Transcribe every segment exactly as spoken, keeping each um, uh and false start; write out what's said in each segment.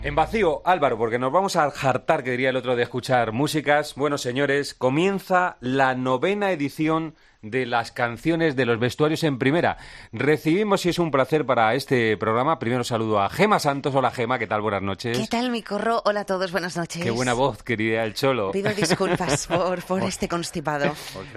En vacío, Álvaro, porque nos vamos a hartar, que diría el otro, de escuchar músicas. Bueno, señores, comienza la novena edición de las canciones de los vestuarios en primera. Recibimos, y es un placer para este programa, primero saludo a Gema Santos. Hola, Gema, ¿qué tal? Buenas noches. ¿Qué tal, mi corro? Hola a todos, buenas noches. Qué buena voz, querida El Cholo. Pido disculpas por, por este constipado.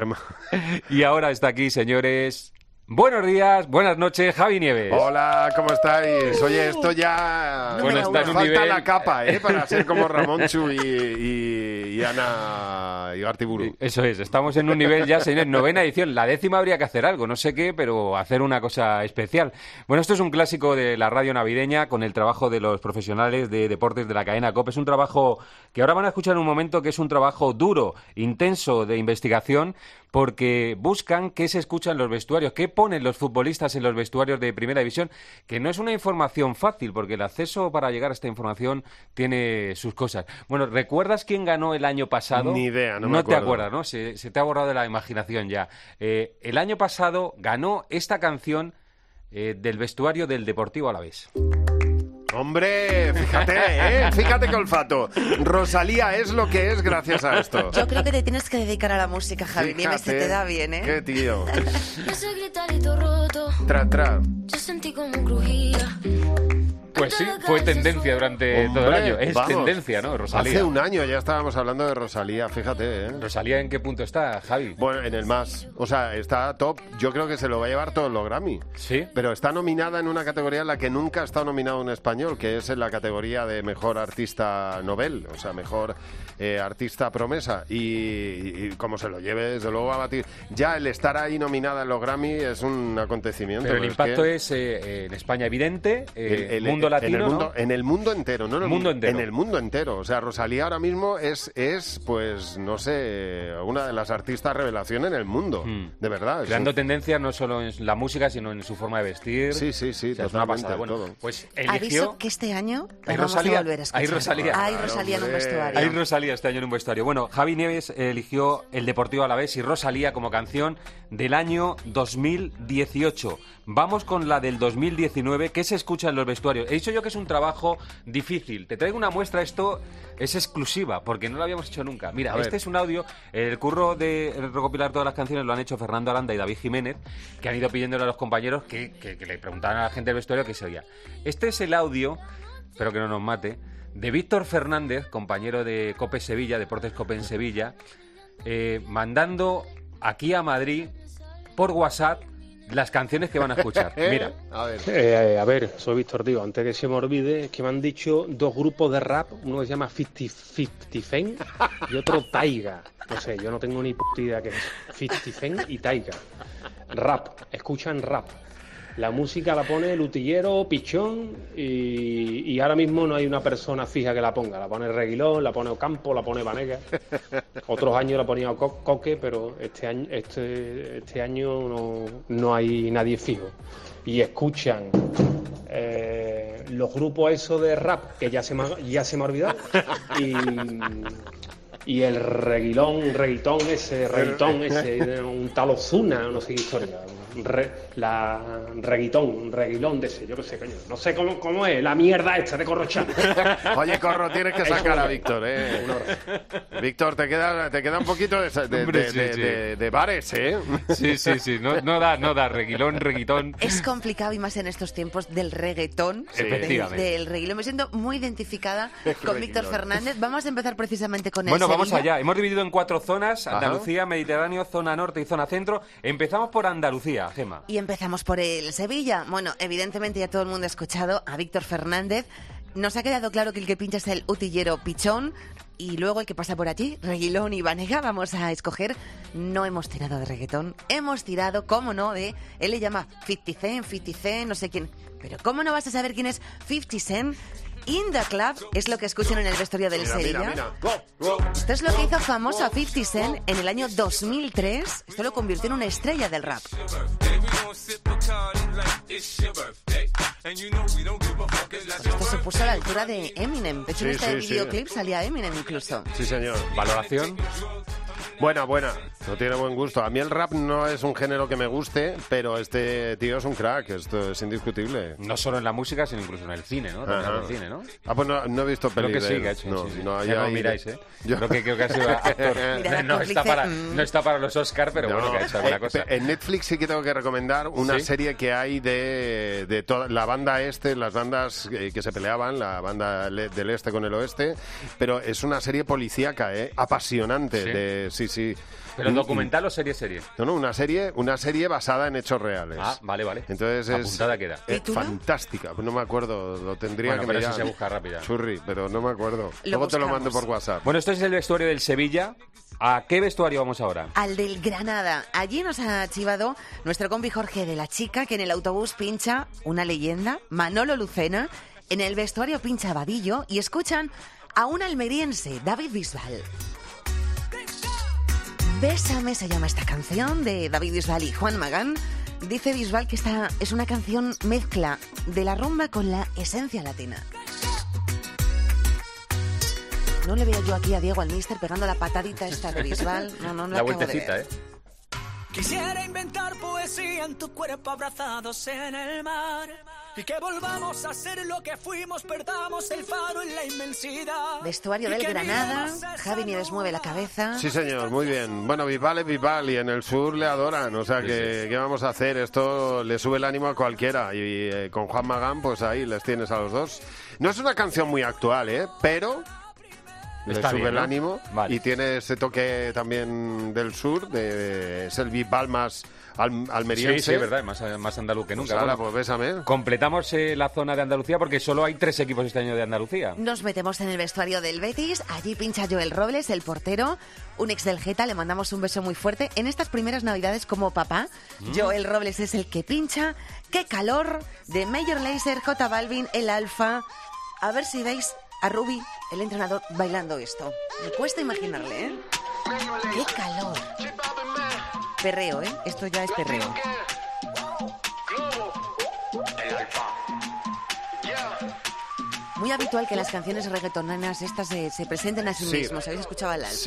Y ahora está aquí, señores... Buenos días, buenas noches, Javi Nieves. Hola, ¿cómo estáis? Oye, esto ya... Bueno, está en un falta nivel... la capa, ¿eh? Para ser como Ramonchu y, y, y Ana Igartiburu. Eso es, estamos en un nivel ya, señores, novena edición. La décima habría que hacer algo, no sé qué, pero hacer una cosa especial. Bueno, esto es un clásico de la radio navideña con el trabajo de los profesionales de deportes de la cadena COPE. Es un trabajo que ahora van a escuchar en un momento, que es un trabajo duro, intenso de investigación, porque buscan qué se escucha en los vestuarios, qué ponen los futbolistas en los vestuarios de Primera División, que no es una información fácil, porque el acceso para llegar a esta información tiene sus cosas. Bueno, ¿recuerdas quién ganó el año pasado? Ni idea, no me No acuerdo. te acuerdas, ¿no? Se, se te ha borrado de la imaginación ya. Eh, el año pasado ganó esta canción eh, del vestuario del Deportivo Alavés. Hombre, fíjate, ¿eh? Fíjate qué olfato. Rosalía es lo que es gracias a esto. Yo creo que te tienes que dedicar a la música, Javi. Nieves, se te da bien, ¿eh? Qué tío. Ese gritarito roto, Tra, tra. yo sentí como crujía. Pues sí, fue tendencia durante Hombre, todo el año. Es vamos. tendencia, ¿no? Rosalía. Hace un año ya estábamos hablando de Rosalía, fíjate, ¿eh? ¿Rosalía en qué punto está, Javi? Bueno, en el más. O sea, está top. Yo creo que se lo va a llevar todos los Grammy. ¿Sí? Pero está nominada en una categoría en la que nunca ha estado nominado un español, que es en la categoría de mejor artista novel, o sea, mejor eh, artista promesa. Y, y, y como se lo lleve, desde luego va a batir. Ya el estar ahí nominada en los Grammy es un acontecimiento. Pero el es impacto que es eh, en España evidente, eh, el- el- mundo latino, en el mundo, ¿no? en el mundo entero, no en el Mundo entero. En el mundo entero. O sea, Rosalía ahora mismo es, es pues, no sé, una de las artistas revelación en el mundo. Mm. De verdad. es Creando un- tendencia no solo en la música, sino en su forma de vestir. Sí, sí, sí, O sea, es una totalmente, pasada. Bueno, todo. pues Aviso eligió... que este año la Hay vamos Rosalía, a volver a escuchar. hay Rosalía. Hay Claro, Rosalía en un hombre. vestuario. Hay Rosalía este año en un vestuario. Bueno, Javi Nieves eligió el Deportivo Alavés y Rosalía como canción del año dos mil dieciocho. Vamos con la del dos mil diecinueve. ¿Qué se escucha en los vestuarios? He dicho yo que es un trabajo difícil. Te traigo una muestra. Esto es exclusiva porque no lo habíamos hecho nunca. Mira, A ver. este es un audio. El curro de recopilar todas las canciones lo han hecho Fernando Aranda y David Jiménez, que han ido pidiéndole a los compañeros que, que, que le preguntaran a la gente del vestuario qué se oía. Este es el audio, espero que no nos mate, de Víctor Fernández, compañero de COPE Sevilla, Deportes COPE en Sevilla, eh, mandando aquí a Madrid por WhatsApp las canciones que van a escuchar. Mira. A ver. Eh, a ver, soy Víctor, digo, antes que se me olvide, es que me han dicho dos grupos de rap, uno que se llama cincuenta cincuenta Cent y otro Taiga. No sé, yo no tengo ni puta idea que es cincuenta Cent y Taiga. Rap, escuchan rap. La música la pone el utillero, Pichón, y, y ahora mismo no hay una persona fija que la ponga. La pone Reguilón, la pone Ocampo, la pone Vanega. Otros años la ponía Co- Coque, pero este año, este, este año no, no hay nadie fijo. Y escuchan eh, los grupos esos de rap, que ya se me ha, ya se me ha olvidado, y... Y el reguilón, reguitón ese, reguitón ese, un tal Ozuna, no sé qué historia. Re, la reguitón, un reguilón de ese, yo qué sé, coño. No sé cómo, cómo es, la mierda esta de Corrochán. Oye, Corro, tienes que sacar a Víctor, ¿eh? Víctor, te queda, te queda un poquito de, de, Hombre, de, sí, de, sí. de- de bares, ¿eh? Sí, sí, sí. No, no da, no da. Reguilón, reguitón. Es complicado y más en estos tiempos del reggaetón, Sí. del, Efectivamente. del reguilón. Me siento muy identificada con Víctor Reguilón. Fernández. Vamos a empezar precisamente con el Bueno, vamos Sevilla. allá. Hemos dividido en cuatro zonas: Ajá. Andalucía, Mediterráneo, zona norte y zona centro. Empezamos por Andalucía, Gema. Y empezamos por el Sevilla. Bueno, evidentemente ya todo el mundo ha escuchado a Víctor Fernández. Nos ha quedado claro que el que pincha es el utillero Pichón. Y luego el que pasa por allí, Reguilón y Vanega, vamos a escoger. No hemos tirado de reggaetón, hemos tirado, cómo no, de... Él le llama cincuenta Cent, cincuenta Cent, no sé quién. Pero ¿cómo no vas a saber quién es cincuenta Cent? In the Club es lo que escuchan en el vestuario del Mira, Sevilla. mira, mira. Go, go. Esto es lo que hizo famoso a cincuenta Cent en el año dos mil tres. Esto lo convirtió en una estrella del rap. Esto se puso a la altura de Eminem. De hecho, en Sí, este sí, sí. videoclip salía Eminem incluso. Sí, señor. Valoración. Buena, buena. No tiene buen gusto. A mí el rap no es un género que me guste, pero este tío es un crack. Esto es indiscutible. No solo en la música, sino incluso en el cine, ¿no? También en el cine, ¿no? Ah, pues no, no he visto Creo pelis que de sí, que ha él. hecho. No, sí, sí. no, ya ya no ahí- miráis, ¿eh? Yo- Creo que, creo que ha sido actor. Mirad a no, está cómplice, para, mm. no está para los Oscar, pero No, bueno, que ha hecho alguna eh, cosa. En Netflix sí que tengo que recomendar una ¿Sí? serie que hay de, de toda la banda este, las bandas eh, que se peleaban, la banda le- del este con el oeste, pero es una serie policíaca, ¿eh? Apasionante. ¿Sí? De, sí, sí. ¿Pero Mm, documental o serie-serie? No, no, una serie, una serie basada en hechos reales. Ah, vale, vale. Entonces es Apuntada queda. eh, ¿Título? fantástica. No me acuerdo, lo tendría Bueno, que pero mirar. eso se busca rápida. Churri, pero no me acuerdo. Lo Luego te lo buscamos. mando por WhatsApp. Bueno, esto es el vestuario del Sevilla. ¿A qué vestuario vamos ahora? Al del Granada. Allí nos ha chivado nuestro compi Jorge de la Chica, que en el autobús pincha una leyenda, Manolo Lucena, en el vestuario pincha Vadillo y escuchan a un almeriense, David Bisbal. Bésame se llama esta canción de David Bisbal y Juan Magán. Dice Bisbal que esta es una canción mezcla de la rumba con la esencia latina. No le veo yo aquí a Diego al mister pegando la patadita esta de Bisbal. No, no, no La acabo de vueltecita, ver. ¿eh? Quisiera inventar poesía en tu cuerpo abrazados en el mar y que volvamos a ser lo que fuimos, perdamos el faro en la inmensidad. Vestuario Y del que Granada, vivamos esa Javi Nieves mueve la cabeza. Sí, señor, muy bien. Bueno, Bisbal es Bisbal y en el sur le adoran. O sea, que ¿qué vamos a hacer? Esto le sube el ánimo a cualquiera. Y eh, con Juan Magán, pues ahí les tienes a los dos. No es una canción muy actual, ¿eh? Pero le Está sube bien, el ¿no? ánimo. Vale. Y tiene ese toque también del sur. De, es el Bisbal más al- almeriense. Sí, sí, es verdad, más, más andaluz que Pues nunca. ala, Bueno, pues bésame. completamos eh, la zona de Andalucía porque solo hay tres equipos este año de Andalucía. Nos metemos en el vestuario del Betis. Allí pincha Joel Robles, el portero, un ex del Geta. Le mandamos un beso muy fuerte. En estas primeras navidades como papá, Joel Robles es el que pincha. ¡Qué calor! De Major Lazer, J Balvin, el Alfa. A ver si veis a Rubi, el entrenador, bailando esto. Me cuesta imaginarle, ¿eh? ¡Qué calor! Perreo, ¿eh? Esto ya es perreo. Muy habitual que las canciones reggaetoneras estas se, se presenten a sí, Sí. mismos. ¿Habéis escuchado al Alfa? Sí.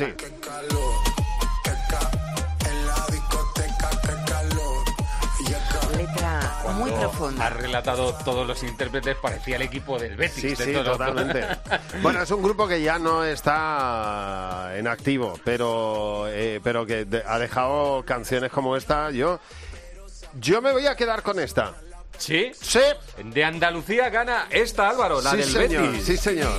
Letra muy Cuando profunda. ha relatado todos los intérpretes, parecía el equipo del Betis. Sí, de sí, todo. totalmente. Bueno, es un grupo que ya no está en activo, pero, eh, pero que de- ha dejado canciones como esta. Yo, yo me voy a quedar con esta. ¿Sí? Sí, De Andalucía gana esta, Álvaro, la sí, del señor, Betis. sí, señor.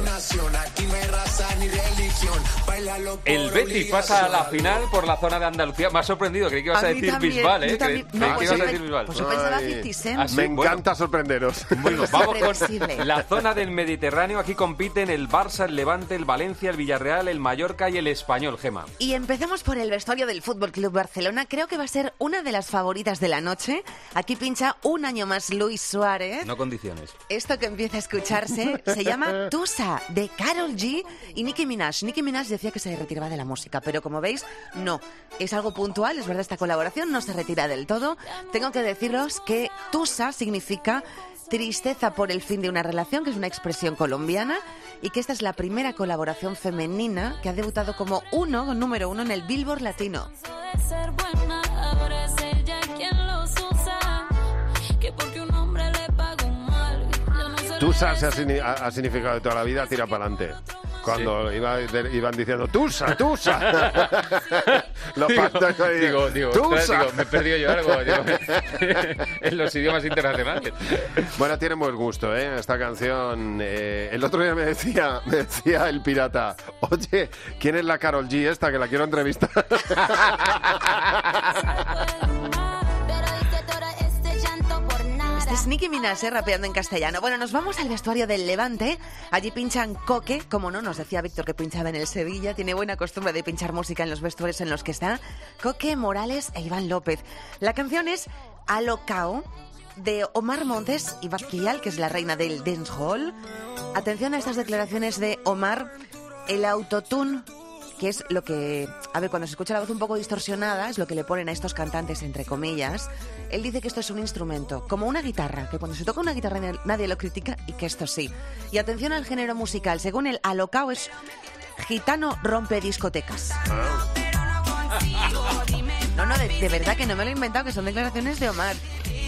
El Betis pasa a la final por la zona de Andalucía. Me ha sorprendido, creí que ibas a, mí decir también, Bisbal, yo ¿eh? también. Creí, No, creí que pues ibas yo a pe- decir Bisbal. pues yo pensaba Ay. cincuenta Cent. Ah, sí, Me bueno. encanta sorprenderos. Bueno, vamos con Predecible. la zona del Mediterráneo. Aquí compiten el Barça, el Levante, el Valencia, el Villarreal, el Mallorca y el Español, Gema. Y empecemos por el vestuario del Fútbol Club Barcelona. Creo que va a ser una de las favoritas de la noche. Aquí pincha un año más Luis Suárez. No condiciones. Esto que empieza a escucharse se llama Tusa, de Karol G y Nicki Minaj. Nicki Minaj decía que se retiraba de la música, pero como veis, no. Es algo puntual, es verdad, esta colaboración no se retira del todo. Tengo que deciros que Tusa significa tristeza por el fin de una relación, que es una expresión colombiana, y que esta es la primera colaboración femenina que ha debutado como uno, número uno en el Billboard Latino. Puede ser buena, ahora es ella quien los usa. Que porque un hombre le paga un mal, yo no se lo Tusa se ha, merece. signi- ha- ha significado de toda la vida tira para adelante. Cuando iba- de- iban diciendo Tusa, Tusa. Los pastores ahí, Digo, digo, Tusa. ostras, digo, me he perdido yo algo digo, en los idiomas internacionales. Bueno, tiene buen gusto, ¿eh? Esta canción. Eh, el otro día me decía, me decía el pirata, oye, ¿quién es la Karol G esta que la quiero entrevistar? Pero dice todo este llanto por nada. Este es Nicki Minaj, eh, rapeando en castellano. Bueno, nos vamos al vestuario del Levante. Allí pinchan Coque, como no, nos decía Víctor que pinchaba en el Sevilla. Tiene buena costumbre de pinchar música en los vestuarios en los que está. Coque, Morales e Iván López. La canción es Alocao, de Omar Montes y Basquial, que es la reina del dancehall. Atención a estas declaraciones de Omar. El autotune, que es lo que... A ver, cuando se escucha la voz un poco distorsionada, es lo que le ponen a estos cantantes, entre comillas. Él dice que esto es un instrumento, como una guitarra, que cuando se toca una guitarra nadie lo critica y que esto sí. Y atención al género musical. Según el Alocao, es gitano rompe discotecas. No, no, de, de verdad que no me lo he inventado, que son declaraciones de Omar.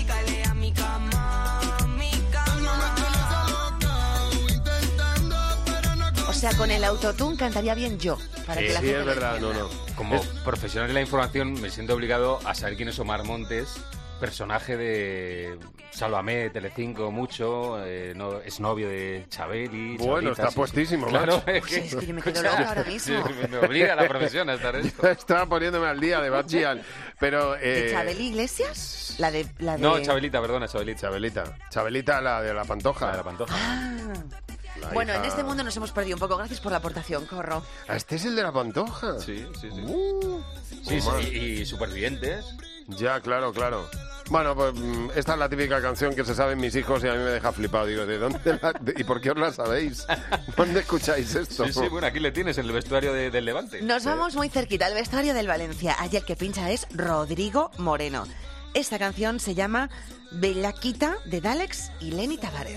O sea, con el autotune cantaría bien yo. Para Sí, que la sí, gente es lo verdad, entienda. no, no. Como Es- profesional de la información me siento obligado a saber quién es Omar Montes, personaje de Sálvame, de Telecinco, mucho, eh, no, es novio de Chabeli. Bueno, Chabelita, está sí, puestísimo, sí. Claro, macho. es Sí, que, es que yo me quedo escucha, loca ahora mismo. sí, me obliga a la profesión a estar esto. Estaba poniéndome al día de Bachian, pero... ¿De Eh, Chabeli Iglesias? La de... La de... No, Chabelita, perdona, Chabelita. Chabelita. Chabelita, la de la Pantoja. La de la Pantoja. Ah. La Bueno, hija- en este mundo nos hemos perdido un poco. Gracias por la aportación, Corro. Ah, este es el de la Pantoja. Sí, sí, sí. Uh, Sí, sí, Omar. y, y supervivientes. Ya, claro, claro. Bueno, pues mm, esta es la típica canción que se saben mis hijos y a mí me deja flipado. Digo, ¿de dónde la, de- y por qué os la sabéis? ¿Dónde escucháis esto? Sí, sí, bueno, aquí le tienes en el vestuario de- del Levante. Nos vamos muy cerquita al vestuario del Valencia. Allí el que pincha es Rodrigo Moreno. Esta canción se llama Bellaquita de Dalex y Lenny Tavares.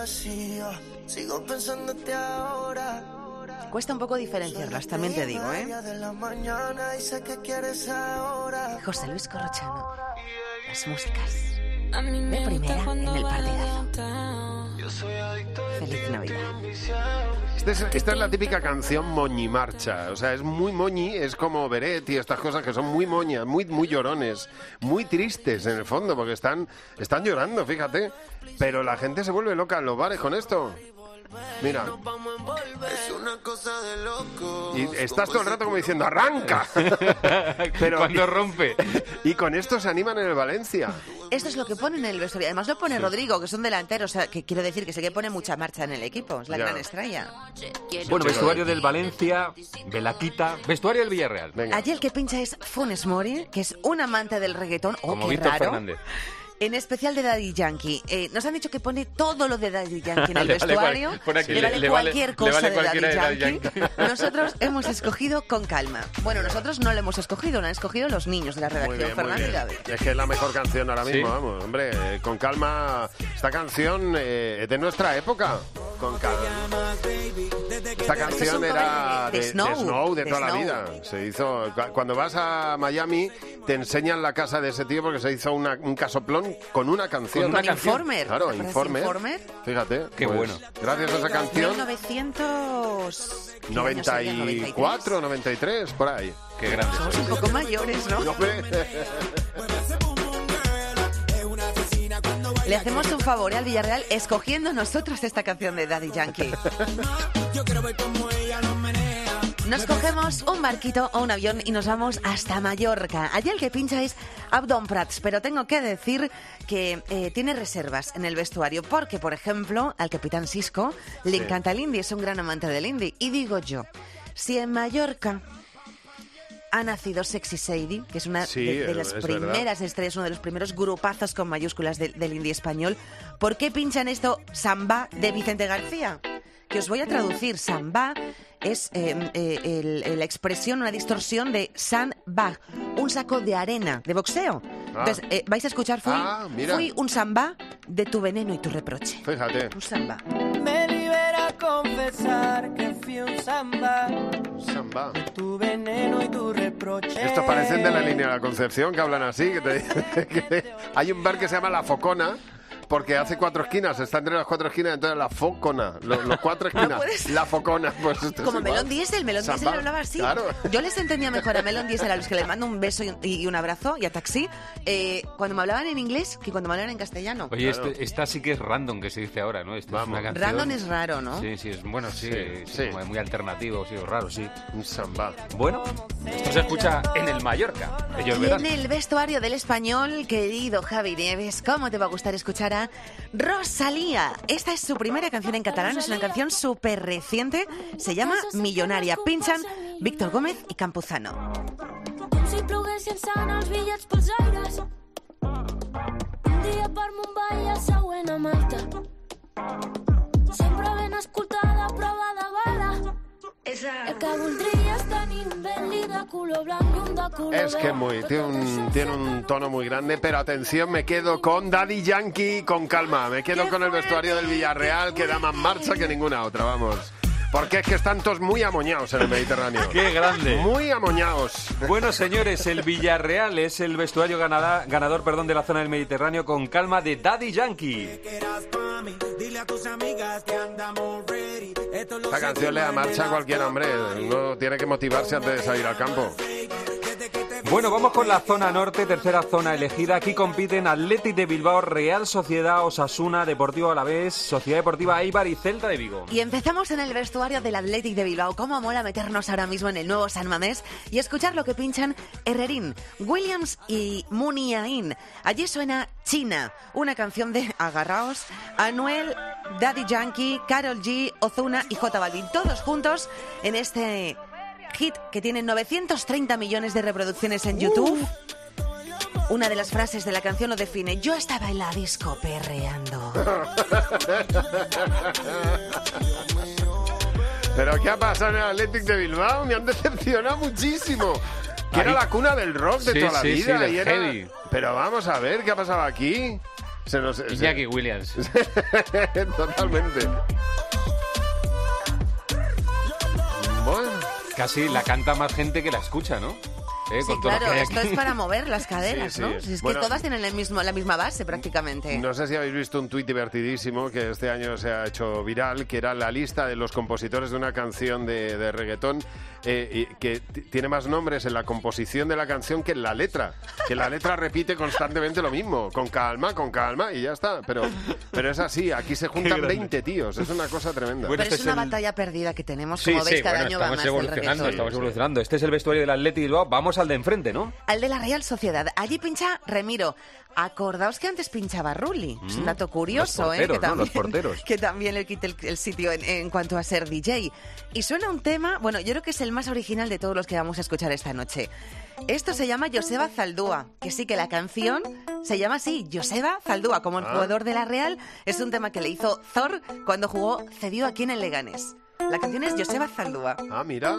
Sigo pensándote ahora. Cuesta un poco diferenciarlas, también te digo, ¿eh? De la mañana y sé que quieres ahora. José Luis Corrochano. Las músicas. A mí De me primera gusta en cuando el partidazo. baila. Yo soy adicto a Feliz Navidad. Este es- esta es la típica canción moñimarcha. O sea, es muy moñi, es como Beret y estas cosas que son muy moñas, muy, muy llorones, muy tristes en el fondo, porque están, están llorando, fíjate. Pero la gente se vuelve loca en los bares con esto. Mira. Es una cosa de loco. Y estás todo el rato como diciendo, ¡arranca! Pero, Cuando rompe. y con esto se animan en el Valencia. Esto es lo que pone en el vestuario. Además lo pone Rodrigo, que son delanteros. O sea, que quiero decir que sé que pone mucha marcha en el equipo. Es la Ya. gran estrella. Bueno, vestuario del Valencia, Belaquita, vestuario del Villarreal. Venga. Allí el que pincha es Funes Mori, que es un amante del reggaetón. Oh, Como qué Víctor raro. Fernández. En especial de Daddy Yankee. Eh, nos han dicho que pone todo lo de Daddy Yankee en el Le vale vestuario. cual- por aquí le le- vale le vale- cualquier le cosa vale de Daddy cualquiera de Daddy Yankee. Yankee. Nosotros hemos escogido con calma. Bueno, nosotros no lo hemos escogido, lo han escogido los niños de la Muy redacción, bien, muy Fernando y bien. David. Es que es la mejor canción ahora mismo, ¿Sí? vamos. Hombre, eh, con calma. Esta canción eh, es de nuestra época. Con calma. Esta canción un era cover de- de de, de Snow, Snow, de de toda la Snow. vida. Se hizo cu- cuando vas a Miami te enseñan la casa de ese tío porque se hizo una- un casoplón con una canción. Con una Con canción. Informer. Claro, ¿Te acuerdas de Informer. Informer? Fíjate. Qué pues, bueno. Gracias a esa canción. mil novecientos ¿qué año noventa sería? y cuatro, noventa y tres, por ahí. Qué grande Somos sois. un poco mayores, ¿no? No, hombre. Le hacemos un favor ¿eh? al Villarreal escogiendo nosotros esta canción de Daddy Yankee. Nos cogemos un barquito o un avión y nos vamos hasta Mallorca. Allí el que pincha es Abdon Prats, pero tengo que decir que eh, tiene reservas en el vestuario porque, por ejemplo, al capitán Cisco le encanta el indie, es un gran amante del indie. Y digo yo, si en Mallorca ha nacido Sexy Sadie, que es una Sí, de, de las es primeras estrellas, uno de los primeros grupazos con mayúsculas de- del indie español, ¿por qué pinchan esto Samba de Vicente García? Que os voy a traducir. Samba es eh, eh, el- el- la expresión, una distorsión de sandbag, un saco de arena, de boxeo. Ah. Entonces, eh, vais a escuchar, fui, Ah, mira. fui un samba de tu veneno y tu reproche. Fíjate. Un samba. Me libera confesar que fui un samba, Samba. tu veneno y tu reproche. Estos parecen de la línea de la Concepción, que hablan así. Que te- que hay un bar que se llama La Focona, porque hace cuatro esquinas, está entre las cuatro esquinas, entonces La Focona, los, los cuatro esquinas, puede ser. La Focona. Pues esto es Como igual. Melón Diesel, Melón Diesel Samba, hablaba así. Claro. Yo les entendía mejor a Melón Diesel, a los que les mando un beso y un, y un abrazo, y a Taxi, eh, cuando me hablaban en inglés que cuando me hablaban en castellano. Oye, Claro. este- esta sí que es random, que se dice ahora, ¿no? Esta Vamos. es una canción... Random es raro, ¿no? Sí, sí, es bueno, sí, Sí, sí, sí. como muy alternativo, sí, raro, sí. Un samba. Bueno, esto se escucha en el Mallorca. Ellos Y verán. en el vestuario del español, querido Javi Nieves, ¿cómo te va a gustar escuchar a Rosalía? Esta es su primera canción en catalán, es una canción súper reciente, se llama Millonaria. Pinchan Víctor Gómez y Campuzano. Com si ploguessin sant els bitllets pels aires. Un dia per Mumbai, el següent a Malta. Sempre ben escoltada, prova de bala. El que voldria és tenir un Bentley de color blanc i un de color Es que muy, tiene un, tiene un tono muy grande, pero atención, me quedo con Daddy Yankee con calma. Me quedo ¡Qué con el fuerte! vestuario del Villarreal, que da más marcha que ninguna otra, vamos. Porque es que están todos muy amoñados en el Mediterráneo. ¡Qué grande! Muy amoñados. Bueno, señores, el Villarreal es el vestuario ganada, ganador perdón, de la zona del Mediterráneo con calma de Daddy Yankee. Esta canción le da marcha a cualquier hombre. Uno tiene que motivarse antes de salir al campo. Bueno, vamos con la zona norte, tercera zona elegida. Aquí compiten Athletic de Bilbao, Real Sociedad, Osasuna, Deportivo Alavés, Sociedad Deportiva Eibar y Celta de Vigo. Y empezamos en el vestuario del Athletic de Bilbao. Cómo mola meternos ahora mismo en el nuevo San Mamés y escuchar lo que pinchan Herrerín, Williams y Muniain. Allí suena China, una canción de Agarraos, Anuel, Daddy Yankee, Karol G, Ozuna y J Balvin. Todos juntos en este hit que tiene novecientos treinta millones de reproducciones en YouTube. Uh. Una de las frases de la canción lo define: yo estaba en la disco perreando. ¿Pero qué ha pasado en el Athletic de Bilbao? Me han decepcionado muchísimo. Que era la cuna del rock de sí, toda la sí, vida. Sí, y era... heavy. Pero vamos a ver, ¿qué ha pasado aquí? Se nos... Iñaki se... Williams. Totalmente. Bueno. Casi la canta más gente que la escucha, ¿no? Eh, Sí, con todo lo claro, que hay esto aquí. es para mover las caderas, Sí, sí. ¿no? Si es Bueno, que todas tienen el mismo, la misma base prácticamente. No sé si habéis visto un tuit divertidísimo que este año se ha hecho viral, que era la lista de los compositores de una canción de, de reggaetón eh, y que t- tiene más nombres en la composición de la canción que en la letra. Que la letra repite constantemente lo mismo, con calma, con calma y ya está. Pero, pero es así, aquí se juntan grande. veinte tíos, es una cosa tremenda. Bueno, Pero este es es una el- batalla perdida que tenemos, Sí, como veis, sí, cada bueno, año va estamos más el evolucionando, reggaetón. estamos Sí, evolucionando. Este es el vestuario del Athletic de Bilbao. Vamos al de enfrente, ¿no? Al de la Real Sociedad. Allí pincha Remiro. Acordaos que antes pinchaba Rulli. Es un dato curioso, los ¿eh? porteros, Que ¿no? también, Los porteros. que también le quite el, el sitio en, en cuanto a ser D J. Y suena un tema, bueno, yo creo que es el más original de todos los que vamos a escuchar esta noche. Esto se llama Joseba Zaldúa, que sí que la canción se llama así, Joseba Zaldúa, como el Ah. jugador de la Real. Es un tema que le hizo Thor cuando jugó cedido aquí en el Leganés. La canción es Joseba Zaldúa. Ah, mira.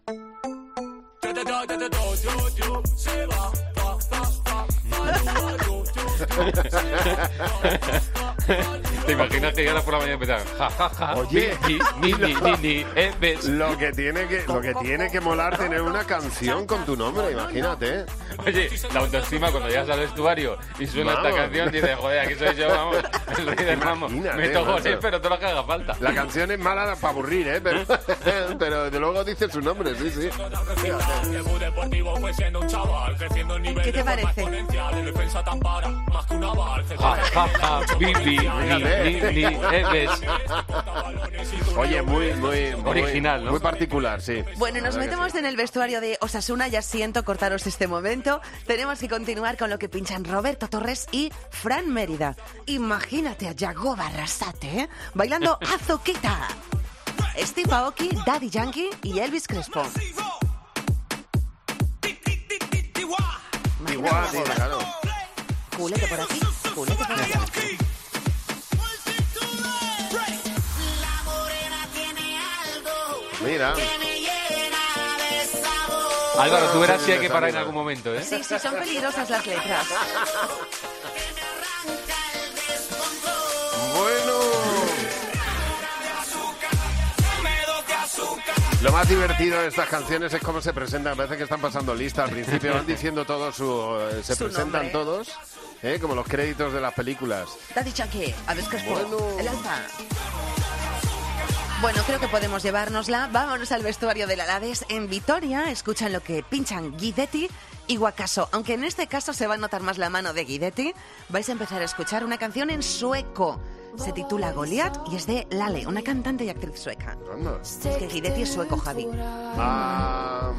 ¿Te imaginas que ya por la mañana empezar? Ja, ja, ja. Oye. Ni, ni, ni, ni, ni, eh, ves. Lo que tiene que, lo que tiene que molar tener una canción con tu nombre, imagínate. Oye, la autoestima cuando llegas al vestuario y suena Vamos. esta canción, dices, joder, aquí soy yo, vamos, el rey del mambo. Imagínate, Meto macho. goles, pero todo lo que haga falta. La canción es mala para aburrir, ¿eh? Pero, pero desde luego dice su nombre, sí, sí. ¿Qué te parece? Ja, ja, ja, bibi, ni, ni, ni, eh, ves. Oye, muy, muy, muy Original, ¿no? Muy particular, sí. Bueno, nos La verdad que metemos sí. en el vestuario de Osasuna, ya siento cortaros este momento. Tenemos que continuar con lo que pinchan Roberto Torres y Fran Mérida. Imagínate a Yagoba Arrasate, ¿eh? Bailando Azuquita. Steve Aoki, Daddy Yankee y Elvis Crespo. Imagina Igual, a sí, Yagoba. claro. Culete por aquí, culete por allá. Mira. Álvaro, tú verás Sí, si hay me que parar en salió. algún momento, ¿eh? Sí, sí, son peligrosas las letras. Bueno. Lo más divertido de estas canciones es cómo se presentan. Parece que están pasando lista. Al principio van diciendo todos su... eh, se Su presentan nombre. todos, ¿eh? Como los créditos de las películas. Daddy Yankee, Elvis Crespo, Bueno. el alfa. Bueno, creo que podemos llevárnosla. Vámonos al vestuario del Alavés en Vitoria. Escuchan lo que pinchan Guidetti y Guacaso. Aunque en este caso se va a notar más la mano de Guidetti, vais a empezar a escuchar una canción en sueco. Se titula Goliat y es de Lale, una cantante y actriz sueca. Anda. Es que Guidetti es sueco, Javi. Ah,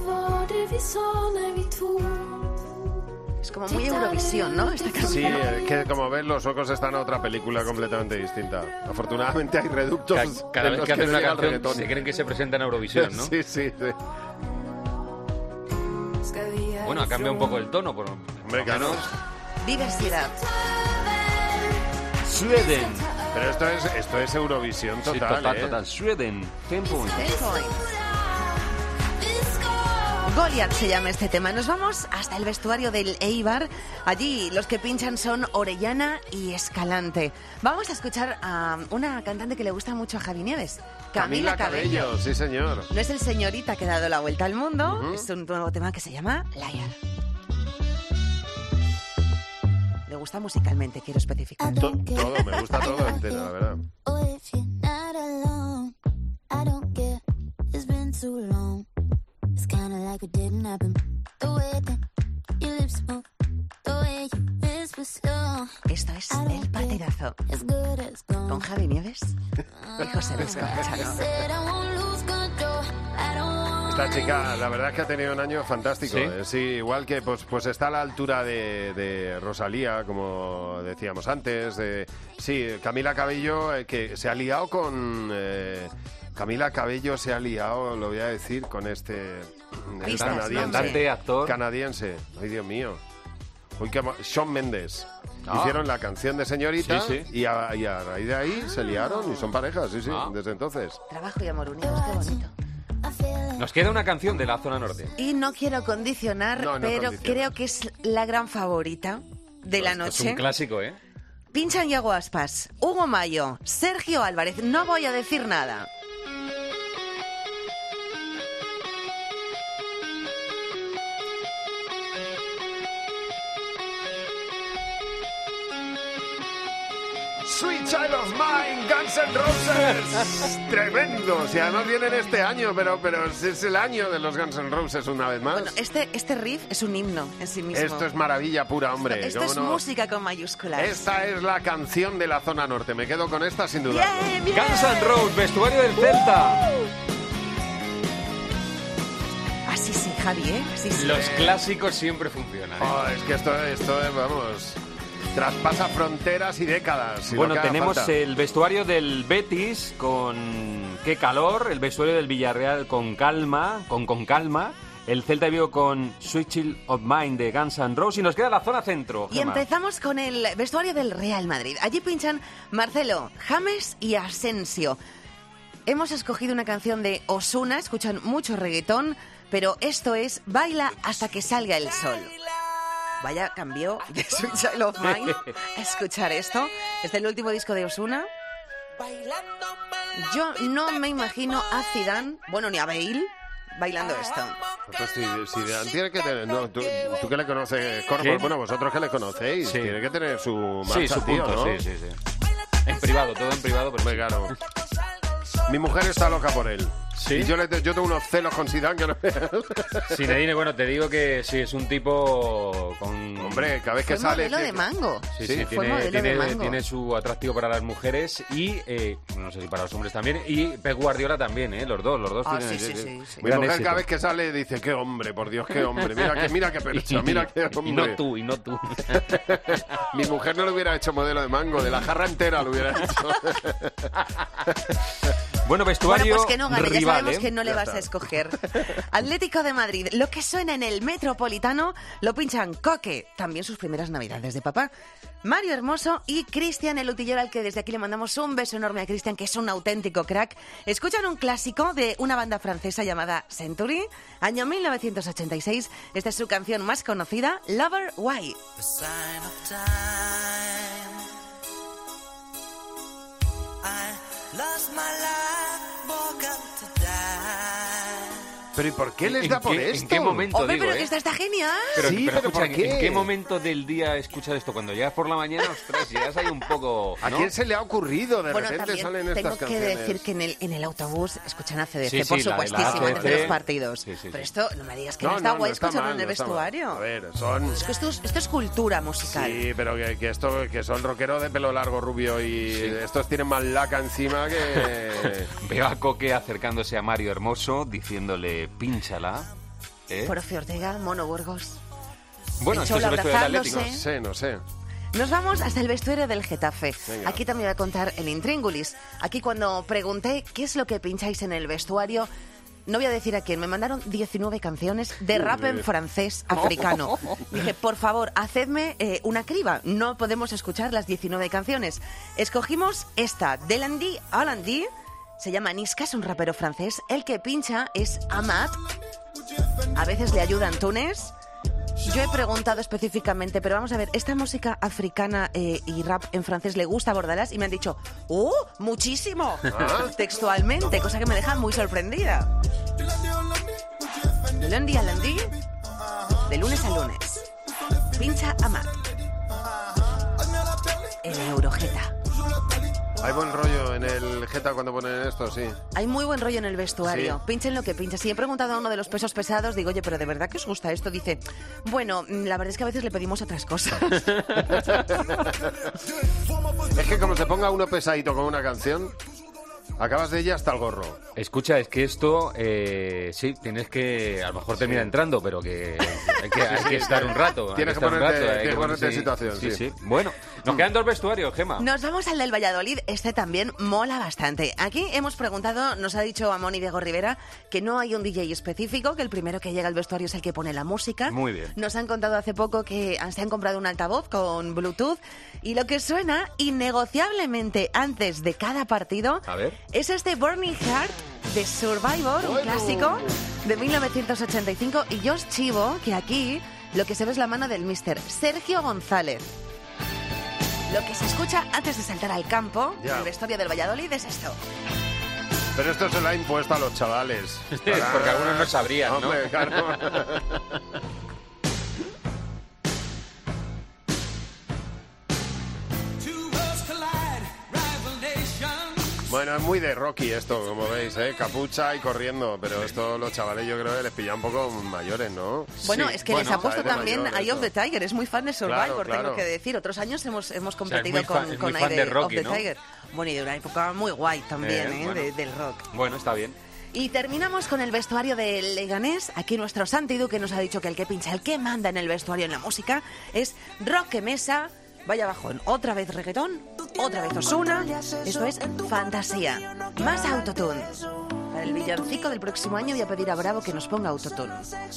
Es como muy Eurovisión, ¿no? Esta canción. sí, eh, que como ves los suecos están en otra película completamente distinta. Afortunadamente hay reductos. Ca- Cada en vez los que hacen no una llega el canción reggaetón. se creen que se presenta en Eurovisión, ¿no? Sí, sí, sí. Bueno, ha cambiado un poco el tono, por Hombre, claro. Diversidad. Sweden. Pero esto es, esto es Eurovisión Sí, total, total, ¿eh? total. Sweden. ten points. Ten points. Goliath se llama este tema. Nos vamos hasta el vestuario del Eibar. Allí los que pinchan son Orellana y Escalante. Vamos a escuchar a una cantante que le gusta mucho a Javi Nieves, Camila, Camila Cabello. Cabello. Sí, señor. No es el señorita que ha dado la vuelta al mundo, Uh-huh. es un nuevo tema que se llama Liar. Le gusta musicalmente, quiero especificar. To- todo, me gusta todo entero, la verdad. Oh, if you're not alone, I don't care. It's been too long. It's kinda like it didn't happen. The way that your lips move, the way you whisper slow. Esto es El Partidazo. As good as gone. Con Javi Nieves y José Luis Corchano. Said I won't lose control. I don't want. Esta chica, la verdad es que ha tenido un año fantástico. ¿Sí? ¿eh? Sí, igual que pues, pues está a la altura de, de Rosalía, como decíamos antes. De, sí, Camila Cabello, eh, que se ha liado con... Eh, Camila Cabello se ha liado, lo voy a decir, con este... el Pistas, canadiense. Cantante, actor. Canadiense. Ay, Dios mío. Uy, qué mo- Shawn Mendes. Ah. Hicieron la canción de Señorita Sí, sí. Y, a, y a raíz de ahí se liaron y son parejas, sí, sí, Ah. desde entonces. Trabajo y amor unidos, qué bonito. I feel like Nos queda una canción de la zona norte. Y no quiero condicionar, No, no pero condicionas. creo que es la gran favorita de la Esto es noche. un clásico, ¿eh? Pinchan Yago Aspas, Hugo Mayo, Sergio Álvarez. No voy a decir nada. Sweet Child of Mine, Guns N' Roses. Tremendos. Y además vienen este año, pero, pero es el año de los Guns N' Roses una vez más. Bueno, este, este riff es un himno en sí mismo. Esto es maravilla pura, hombre. Esto ¿Cómo es no? música con mayúsculas. Esta es la canción de la zona norte. Me quedo con esta sin duda. Bien, bien. Guns N' Roses, vestuario del Celta. Así sí, Javi, ¿eh? Así sí. Los clásicos siempre funcionan, ¿eh? Oh, es que esto, esto es, vamos, traspasa fronteras y décadas. si Bueno, no que haga tenemos falta. el vestuario del Betis con Qué calor, el vestuario del Villarreal con Calma, con Con calma, el Celta de Vigo con Sweet Child of Mine de Guns N' Roses y nos queda la zona centro. Y Gemma. empezamos con el vestuario del Real Madrid. Allí pinchan Marcelo, James y Asensio. Hemos escogido una canción de Ozuna, escuchan mucho reggaetón, pero esto es Baila hasta que salga el sol. Vaya cambio de Sweet Child of Mine a escuchar esto. Es del último disco de Ozuna. Yo no me imagino a Zidane, bueno, ni a Bale, bailando esto. Pues si, si de- tiene que tener, no, tú, tú que le conoces, Corpo, ¿Qué? bueno, vosotros que le conocéis, Sí. tiene que tener su marcha, Sí, su tío, punto, ¿no? sí, sí, sí. En privado, todo en privado, pero Hombre, claro. Mi mujer está loca por él. ¿Sí? Y yo, le, yo tengo unos celos con Zidane que no veas. Zinedine, bueno, te digo que sí, es un tipo con... Hombre, cada vez que Fue sale... modelo de mango. Sí, Sí, sí, fue tiene, modelo de tiene, mango. tiene su atractivo para las mujeres y, eh, no sé si para los hombres también, y Pep Guardiola también, ¿eh? Los dos, los dos Ah, tienen... sí, sí, sí, sí. Mi gran mujer éxito. cada vez que sale dice, qué hombre, por Dios, qué hombre. Mira que, mira qué percha, mira qué hombre. Y no tú, y no tú. Mi mujer no le hubiera hecho modelo de mango, de la jarra entera lo hubiera hecho. Bueno, vestuario Bueno, pues que no gane, ya rival, sabemos ¿eh? que no le Ya vas está. a escoger. Atlético de Madrid, lo que suena en el Metropolitano lo pinchan Coque, también sus primeras navidades de papá, Mario Hermoso y Cristian el Utillero, al que desde aquí le mandamos un beso enorme a Cristian, que es un auténtico crack. Escuchan un clásico de una banda francesa llamada Century, año mil novecientos ochenta y seis. Esta es su canción más conocida, Lover Why. The sign of time. I lost my life, woke up to die. Pero ¿y por qué les ¿En da por qué- esto? ¿En qué momento, Hombre, digo, pero eh? que esta está genial. Pero, Sí, pero escucha, ¿por ¿en- qué? ¿en qué momento del día escuchas esto? Cuando llegas por la mañana, ostras, llegas ahí un poco... ¿A ¿no? quién se le ha ocurrido? De Bueno, repente también salen tengo estas que canciones. decir que en el, en el autobús escuchan a C D C, Sí, sí, por la de la supuestísimo, A C D C. antes de los partidos. Sí, sí, sí. Pero esto, no me digas que No, no, está no, guay no está escucharlo mal, en el no está mal. vestuario. A ver, son... Es que esto es, esto es cultura musical. Sí, pero que, que esto que son rockeros de pelo largo, rubio y estos tienen más laca encima que... Veo a Coque acercándose a Mario Hermoso, diciéndole, pínchala. ¿eh? Profe Ortega, Mono Burgos. Bueno, el esto es Cholo el vestuario del Atlético. No abrazándose. sé, no sé. Nos vamos hasta el vestuario del Getafe. Venga. Aquí también voy a contar el intríngulis. Aquí cuando pregunté qué es lo que pincháis en el vestuario, no voy a decir a quién, me mandaron diecinueve canciones de rap en francés africano. Dije, por favor, hacedme eh, una criba. No podemos escuchar las diecinueve canciones. Escogimos esta, de Landy a Landy. Se llama Niska, es un rapero francés. El que pincha es Amat. A veces le ayudan Túnez. Yo he preguntado específicamente, pero vamos a ver, ¿esta música africana eh, y rap en francés le gusta a Bordalás? Y me han dicho, ¡oh, muchísimo! ¿Ah? Textualmente, cosa que me deja muy sorprendida. De lundi a lundi, de lunes a lunes. Pincha Amat. El Eurojeta. Hay buen rollo en el Jeta cuando ponen esto, sí. Hay muy buen rollo en el vestuario. Sí. Pinchen lo que pinchen. Si he preguntado a uno de los pesos pesados, digo, oye, pero ¿de verdad que os gusta esto? Dice, bueno, la verdad es que a veces le pedimos otras cosas. Es que como se ponga uno pesadito con una canción, acabas de ella hasta el gorro. Escucha, es que esto, eh, sí, tienes que, a lo mejor termina Sí. entrando, pero que hay que, hay que estar un rato. hay Tienes que estar un ponerte- rato, hay tienes que ponerte en sí, situación, Sí, sí. sí. Bueno, nos quedan dos vestuarios, Gema. Nos vamos al del Valladolid. Este también mola bastante. Aquí hemos preguntado, nos ha dicho Amón y Diego Rivera, que no hay un D J específico, que el primero que llega al vestuario es el que pone la música. Muy bien. Nos han contado hace poco que se han comprado un altavoz con Bluetooth y lo que suena innegociablemente antes de cada partido A ver. es este Burning Heart de Survivor, un Bueno. clásico de mil novecientos ochenta y cinco. Y yo os chivo que aquí lo que se ve es la mano del mister Sergio González. Lo que se escucha antes de saltar al campo, Ya. en el vestuario del Valladolid, es esto. Pero esto se lo ha impuesto a los chavales. Porque algunos no sabrían, ¿no? Hombre, claro. Bueno, es muy de Rocky esto, como veis, ¿eh? Capucha y corriendo, pero esto los chavales yo creo que les pilla un poco mayores, ¿no? Bueno, Sí, es que bueno, les ha puesto o sea, es de también mayor Eye of the esto. Tiger. Es muy fan de Survivor, Claro, claro. tengo que decir. Otros años hemos, hemos es competido muy fan- con, es con muy fan Eye de Rocky, of the ¿no? Tiger. Bueno, y de una época muy guay también, Eh, ¿eh? bueno. de- del rock. Bueno, está bien. Y terminamos con el vestuario del Leganés. Aquí nuestro Santi Duque nos ha dicho que el que pincha, el que manda en el vestuario, en la música, es Roque Mesa. Vaya bajón, otra vez reggaetón, otra vez Ozuna. Esto es fantasía. Más autotune. Para el villancico del próximo año voy a pedir a Bravo que nos ponga autotune.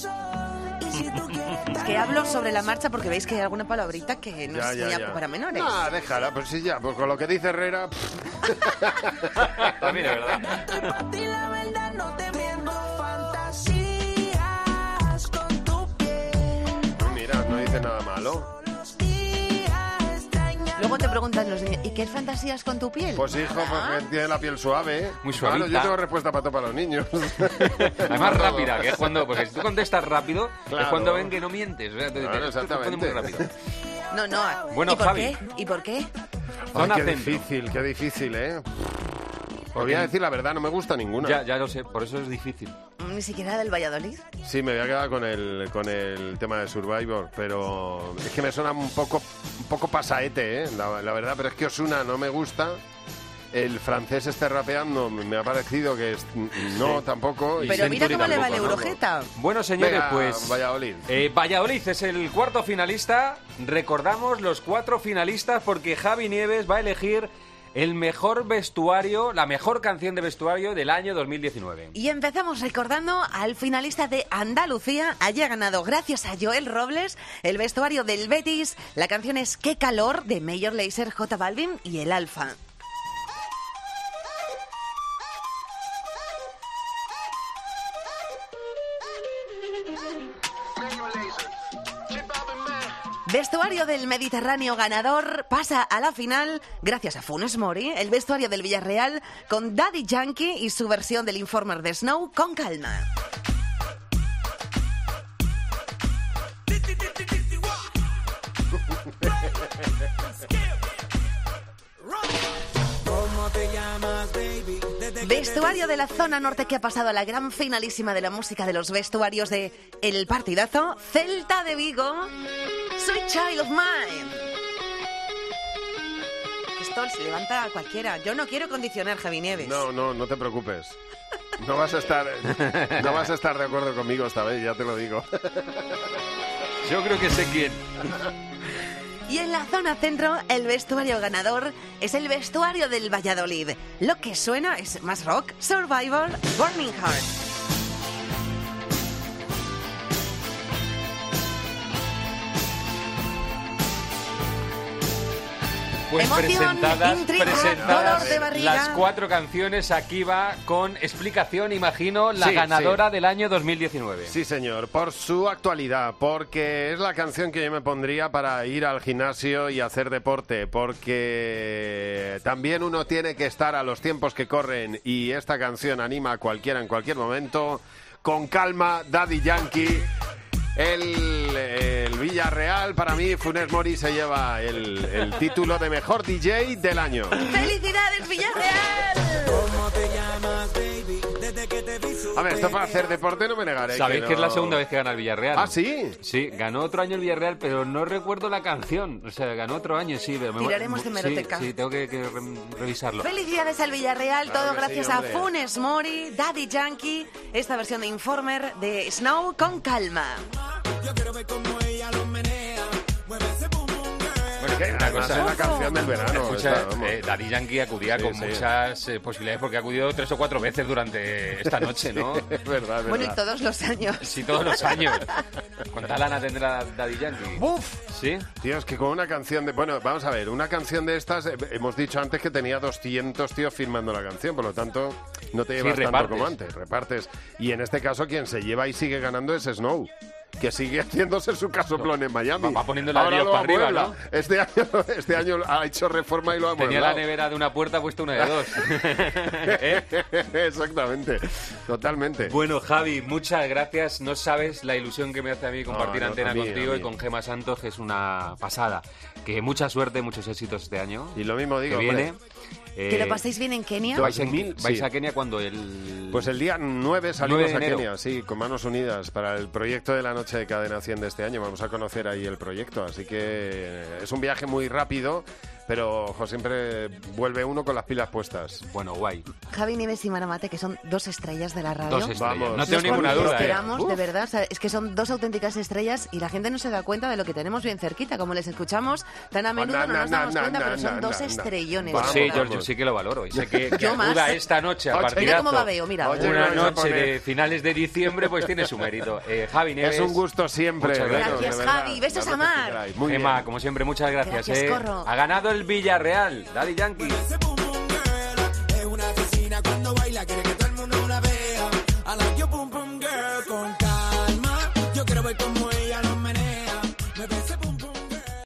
Es que hablo sobre la marcha porque veis que hay alguna palabrita que no Ya, es ya, muy ya. apto para menores. Ah, déjala, pues sí, ya, pues con lo que dice Herrera... También es verdad. Y la verdad no te miento, fantasías con tu piel. Mira, no dice nada malo. Los días extrañan. Luego te preguntan los niños, ¿y qué fantasías con tu piel? Pues hijo, porque tiene la piel suave, ¿eh? Muy Claro, yo suavita. tengo respuesta para todo para los niños. Además rápida, que es cuando, porque si tú contestas rápido, Claro. es cuando ven que no mientes. O sea, te- te- Claro, tú respondes muy exactamente. rápido. No, no. Bueno, ¿Y por Javi. qué? ¿Y por qué? Ay, Zona qué centro. difícil, qué difícil, ¿eh? Os voy a decir la verdad, no me gusta ninguna. Ya, ya lo sé, por eso es difícil. Ni siquiera del Valladolid. Sí, me voy a quedar con el, con el tema de Survivor, pero es que me suena un poco, un poco pasaete, ¿eh? La, la verdad, pero es que Ozuna no me gusta. El francés este rapeando me ha parecido que es, no, tampoco. y Pero mira Century cómo le va el tampoco, Eurojeta. Bueno, señores, Venga, pues... Valladolid. Eh, Valladolid es el cuarto finalista. Recordamos los cuatro finalistas porque Javi Nieves va a elegir el mejor vestuario, la mejor canción de vestuario del año dos mil diecinueve. Y empezamos recordando al finalista de Andalucía. Haya ganado, gracias a Joel Robles, el vestuario del Betis. La canción es Qué calor, de Major Lazer, J Balvin y El Alfa. Vestuario del Mediterráneo ganador pasa a la final gracias a Funes Mori, el vestuario del Villarreal con Daddy Yankee y su versión del Informer de Snow, Con calma. ¿Cómo te llamas, baby? Desde que Vestuario de la zona norte que ha pasado a la gran finalísima de la música de los vestuarios de El Partidazo, Celta de Vigo, Sweet Child of Mine. Esto se levanta a cualquiera. Yo no quiero condicionar, Javi Nieves. No, no, no te preocupes. No vas a estar, no vas a estar de acuerdo conmigo esta vez, ya te lo digo. Yo creo que sé quién. Y en la zona centro, el vestuario ganador es el vestuario del Valladolid. Lo que suena es más rock, Survivor, Burning Heart. Pues Emoción, presentadas, intriga, presentadas dolor de barriga. las cuatro canciones, aquí va con explicación, imagino, la Sí, ganadora sí. del año dos mil diecinueve. Sí, señor, por su actualidad, porque es la canción que yo me pondría para ir al gimnasio y hacer deporte, porque también uno tiene que estar a los tiempos que corren y esta canción anima a cualquiera en cualquier momento. Con calma, Daddy Yankee. El, el Villarreal, para mí, Funes Mori se lleva el, el título de mejor D J del año. ¡Felicidades, Villarreal! ¿Cómo te llamas, baby? Desde que te vi A ver, esto para hacer deporte no me negaré. ¿Sabéis que, que es la no- segunda vez que gana el Villarreal? ¿Ah, sí? Sí, ganó otro año el Villarreal, pero no recuerdo la canción. O sea, ganó otro año, sí. Pero me- Tiraremos de meroteca. Sí, sí, tengo que, que re- revisarlo. Felicidades al Villarreal, Claro todo que sí, gracias a hombre. Funes Mori, Daddy Yankee, esta versión de Informer de Snow con calma. Yo quiero ver cómo ella lo menea. Mueve ese boom boom girl. Bueno, Que una además cosa, es la canción del verano. Escucha, esta, vamos. eh, Daddy Yankee acudía Sí, con sí. muchas eh, posibilidades porque ha acudido tres o cuatro veces durante esta noche, ¿no? Es verdad, es Bueno, y verdad. todos los años. Sí, todos los años. ¿Cuánta lana tendrá Daddy Yankee? ¡Buf! ¿Sí? Tío, es que con una canción de... Bueno, vamos a ver, una canción de estas, eh, hemos dicho antes que tenía doscientos tíos firmando la canción, por lo tanto, no te llevas tanto repartes. como antes, repartes. Y en este caso, quien se lleva y sigue ganando es Snow, que sigue haciéndose su casoplón en Miami. Va- va poniendo Ahora ladrillos lo para arriba, amuebla. ¿no? Este año, este año ha hecho reforma y lo ha Tenía la amueblado. nevera de una puerta puesta una de dos. ¿Eh? Exactamente, totalmente. Bueno, Javi, muchas gracias. No sabes la ilusión que me hace a mí compartir No, no, antena a mí, contigo a y mí. con Gema Santos, que es una pasada. Que mucha suerte, muchos éxitos este año. Y lo mismo digo, que viene. hombre. ¿Que Eh, lo paséis bien en Kenia? Yo- ¿Vais, en- dos mil, vais sí. a Kenia cuando el...? Pues el día nueve salimos nueve de a enero. Kenia, sí, con manos unidas para el proyecto de la Noche de Cadena cien de este año. Vamos a conocer ahí el proyecto, así que es un viaje muy rápido, pero ojo, siempre vuelve uno con las pilas puestas. Bueno, guay. Javi Nieves y Maramate, que son dos estrellas de la radio. Dos estrellas. Vamos. No tengo Los ninguna cuales duda. ¿eh? esperamos, de verdad, o sea, es que son dos auténticas estrellas y la gente no se da cuenta de lo que tenemos bien cerquita. Como les escuchamos tan a menudo, na, no nos na, damos na, cuenta, na, pero son na, dos na. estrellones. Pues Vamos, sí, de verdad. George, yo sí que lo valoro. Y sé que, que Yo más. acuda esta noche a Oye, partidazo. Mira cómo babeo, mira. Oye, Una vamos a noche poner- de finales de diciembre, pues tiene su mérito. Eh, Javi Nieves. Es un gusto siempre. Muchas veros, gracias. de Gracias, verdad. Javi. Besos Las a veces que Mar. queráis. Muy Gemma, bien. como siempre, muchas gracias. Gracias, eh. Corro. Ha ganado el Villarreal, Daddy Yankee. Ese boom boom girl. Es una asesina cuando baila, quiere que todo el mundo la vea. I like your boom boom girl. Con calma, yo quiero ver cómo ella lo